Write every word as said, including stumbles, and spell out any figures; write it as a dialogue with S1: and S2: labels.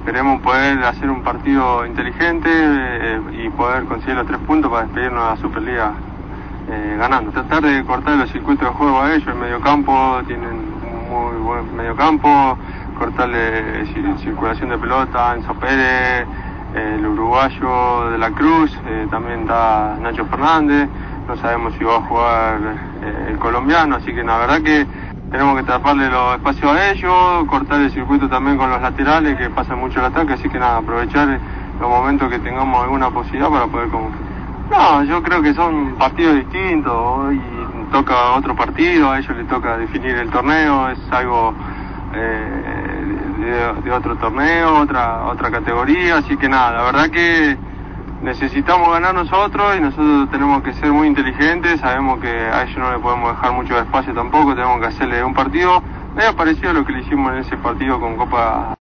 S1: esperemos poder hacer un partido inteligente eh, y poder conseguir los tres puntos para despedirnos de la Superliga eh, ganando. Tratar de cortar los circuitos de juego a ellos, el mediocampo, tienen un muy buen mediocampo, cortarle circulación de pelota, Enzo Pérez, eh, el uruguayo de la Cruz, eh, también está Nacho Fernández, no sabemos si va a jugar eh, el colombiano, así que la verdad que tenemos que taparle los espacios a ellos, cortar el circuito también con los laterales que pasan mucho el ataque, así que nada, aprovechar los momentos que tengamos alguna posibilidad para poder con... No, yo creo que son partidos distintos, hoy toca otro partido, a ellos les toca definir el torneo, es algo eh, de, de otro torneo, otra otra categoría, así que nada, la verdad que necesitamos ganar nosotros y nosotros tenemos que ser muy inteligentes, sabemos que a ellos no le podemos dejar mucho espacio tampoco, tenemos que hacerle un partido medio parecido a lo que le hicimos en ese partido con Copa